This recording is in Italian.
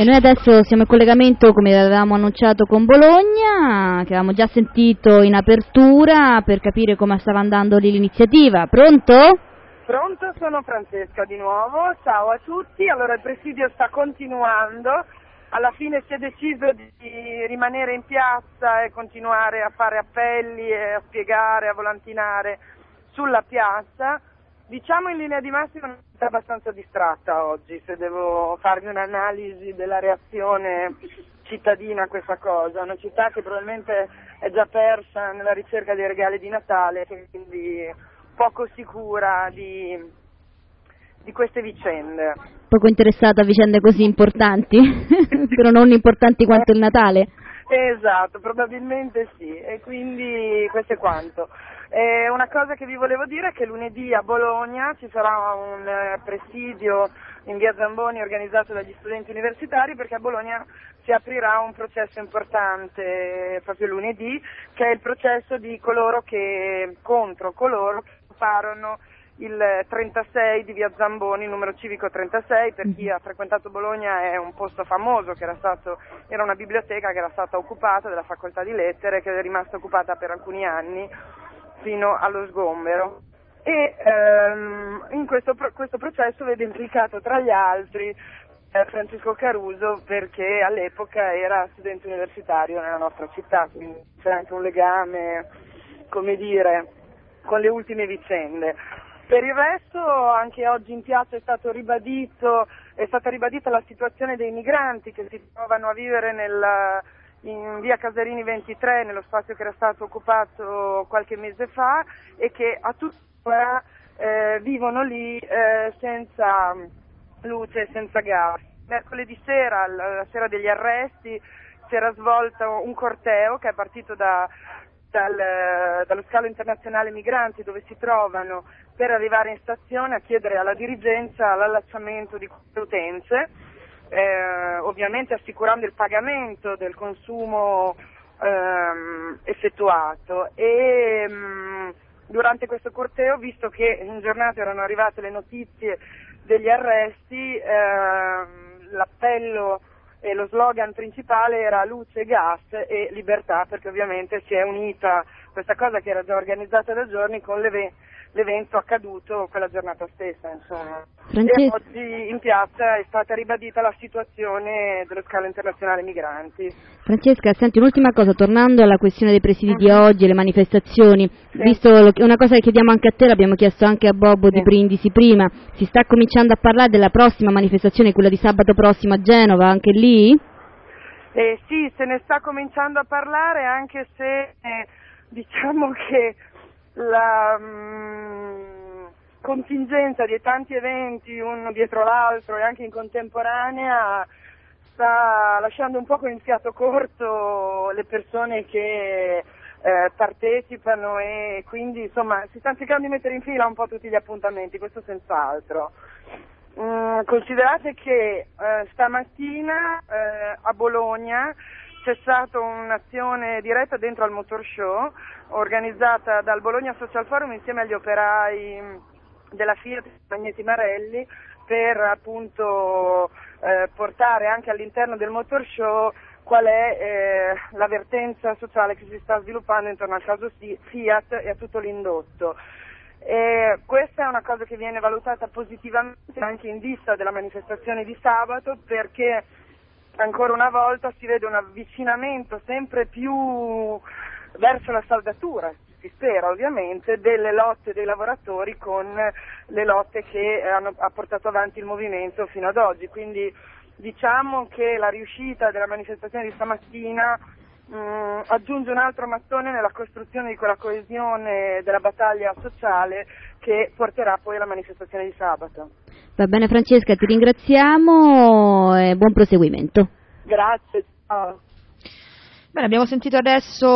E noi adesso siamo in collegamento, come avevamo annunciato, con Bologna, che avevamo già sentito in apertura, per capire come stava andando lì l'iniziativa. Pronto? Pronto, sono Francesca di nuovo, ciao a tutti. Allora, il presidio sta continuando, alla fine si è deciso di rimanere in piazza e continuare a fare appelli e a spiegare, a volantinare sulla piazza. Diciamo in linea di massima una città abbastanza distratta oggi, se devo farvi un'analisi della reazione cittadina a questa cosa, una città che probabilmente è già persa nella ricerca dei regali di Natale, quindi poco sicura di queste vicende. Poco interessata a vicende così importanti, però non importanti quanto il Natale. Esatto, probabilmente sì, e quindi questo è quanto. Una cosa che vi volevo dire è che lunedì a Bologna ci sarà un presidio in via Zamboni organizzato dagli studenti universitari, perché a Bologna si aprirà un processo importante proprio lunedì, che è il processo di contro coloro che occuparono il 36 di via Zamboni, numero civico 36. Per chi ha frequentato Bologna è un posto famoso, che era una biblioteca che era stata occupata dalla facoltà di lettere, che è rimasta occupata per alcuni anni fino allo sgombero, e in questo processo vede implicato tra gli altri Francesco Caruso, perché all'epoca era studente universitario nella nostra città, quindi c'è anche un legame, come dire, con le ultime vicende. Per il resto anche oggi in piazza è stata ribadita la situazione dei migranti che si trovano a vivere in via Casarini 23, nello spazio che era stato occupato qualche mese fa, e che a tuttora vivono lì senza luce e senza gas. Mercoledì sera, la sera degli arresti, si era svolto un corteo che è partito dallo scalo internazionale migranti, dove si trovano, per arrivare in stazione a chiedere alla dirigenza l'allacciamento di queste utenze, ovviamente assicurando il pagamento del consumo effettuato. E durante questo corteo, visto che in giornata erano arrivate le notizie degli arresti, l'appello e lo slogan principale era luce, gas e libertà, perché ovviamente si è unita questa cosa che era già organizzata da giorni con l'evento accaduto quella giornata stessa, insomma. E oggi in piazza è stata ribadita la situazione dello scalo internazionale migranti. Francesca, senti, un'ultima cosa, tornando alla questione dei presidi di oggi e le manifestazioni, visto una cosa che chiediamo anche a te, l'abbiamo chiesto anche a Bobo di Brindisi prima, si sta cominciando a parlare della prossima manifestazione, quella di sabato prossimo a Genova, anche lì? Sì, se ne sta cominciando a parlare, anche se diciamo che la contingenza di tanti eventi uno dietro l'altro e anche in contemporanea sta lasciando un po' con il fiato corto le persone che partecipano, e quindi insomma si stanno cercando di mettere in fila un po' tutti gli appuntamenti, questo senz'altro. Considerate che stamattina a Bologna c'è stata un'azione diretta dentro al Motor Show, organizzata dal Bologna Social Forum insieme agli operai della Fiat Magneti Marelli, per appunto portare anche all'interno del Motor Show qual è l'avvertenza sociale che si sta sviluppando intorno al caso Fiat e a tutto l'indotto. Questa è una cosa che viene valutata positivamente anche in vista della manifestazione di sabato, perché ancora una volta si vede un avvicinamento sempre più verso la saldatura, si spera ovviamente, delle lotte dei lavoratori con le lotte che ha portato avanti il movimento fino ad oggi. Quindi diciamo che la riuscita della manifestazione di stamattina aggiunge un altro mattone nella costruzione di quella coesione della battaglia sociale che porterà poi alla manifestazione di sabato. Va bene Francesca, ti ringraziamo e buon proseguimento. Grazie, ciao. Bene, abbiamo sentito adesso